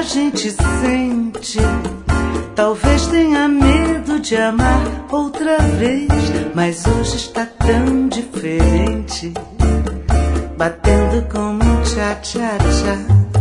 gente sente. Talvez tenha medo de amar outra vez, mas hoje está tão diferente, batendo como um tchá-tchá-tchá.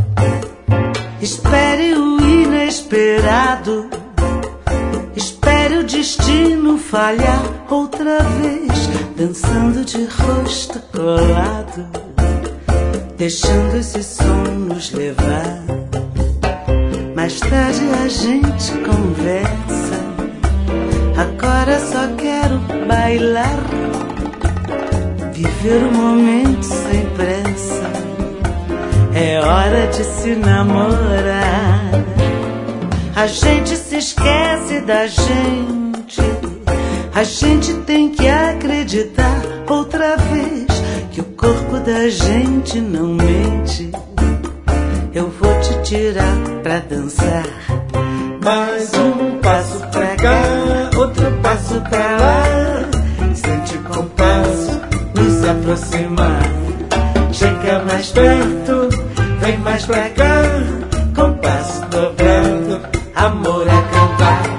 Espere o inesperado, espere o destino falhar outra vez, dançando de rosto colado, deixando esse som nos levar. Mais tarde a gente conversa, agora só quero bailar, viver o momento sem pressa, é hora de se namorar. A gente se esquece da gente, a gente tem que acreditar outra vez que o corpo da gente não mente. Eu vou te tirar pra dançar. Mais um passo pra cá, outro passo pra lá. Sente o compasso nos aproximar. Chega mais perto, vem mais pra cá. Compasso dobrado, amor a cantar.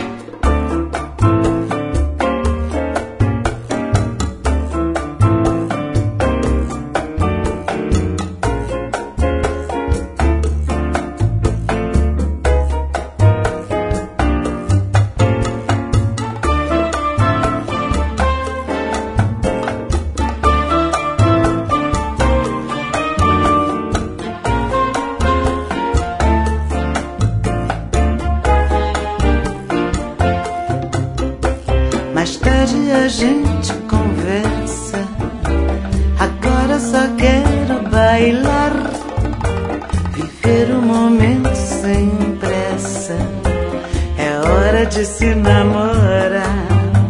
Mais tarde a gente conversa, agora só quero bailar, viver o momento sem pressa, é hora de se namorar.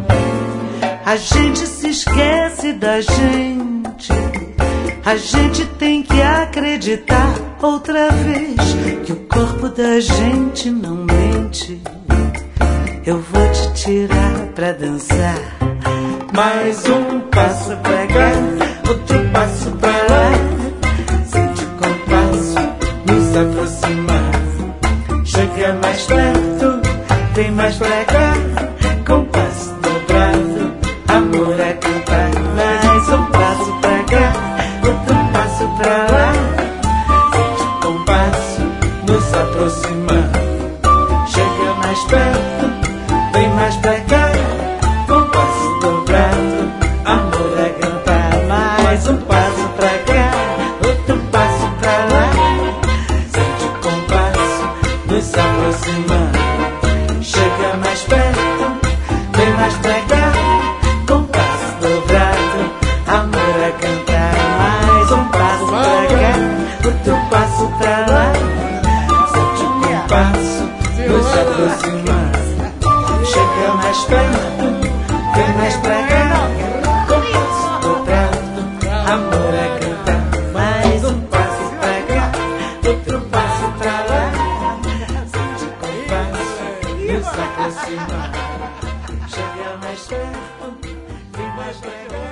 A gente se esquece da gente, a gente tem que acreditar outra vez que o corpo da gente não mente. Eu vou te tirar pra dançar. Mais um passo pra cá, outro passo pra lá. Sente o compasso nos aproximar. Chega mais perto, vem mais pra cá. Compasso dobrado, amor a cantar. Mais um passo pra cá, outro passo pra lá. Sente o compasso nos aproximar. Chega mais perto, vem mais pra cá, compasso dobrado, amor a cantar. Mais um passo pra cá, outro passo pra lá. Sente o compasso nos aproximar. Chega mais perto, vem mais pra cá, compasso dobrado, amor a cantar. Mais um passo pra cá, outro passo pra lá. Sente o compasso nos aproximar. Chega mais perto, vem mais pra cá, compasso dobrado, amor a cantar. Mais um passo pra cá, outro passo pra lá. Sente o compasso nos aproximar. Chega mais perto, vem mais pra cá.